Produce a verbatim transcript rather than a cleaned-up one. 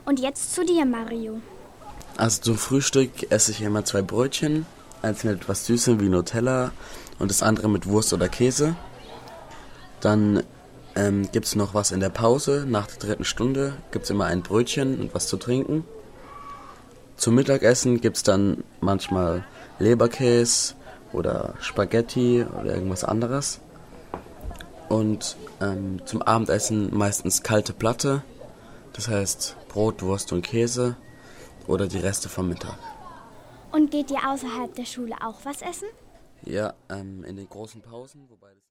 Und jetzt zu dir, Mario. Also zum Frühstück esse ich immer zwei Brötchen, eins mit etwas Süßem wie Nutella und das andere mit Wurst oder Käse. Dann ähm, gibt es noch was in der Pause. Nach der dritten Stunde gibt es immer ein Brötchen und was zu trinken. Zum Mittagessen gibt es dann manchmal Leberkäse oder Spaghetti oder irgendwas anderes. Und ähm, zum Abendessen meistens kalte Platte, das heißt Brot, Wurst und Käse oder die Reste vom Mittag. Und geht ihr außerhalb der Schule auch was essen? Ja, ähm, in den großen Pausen, wobei das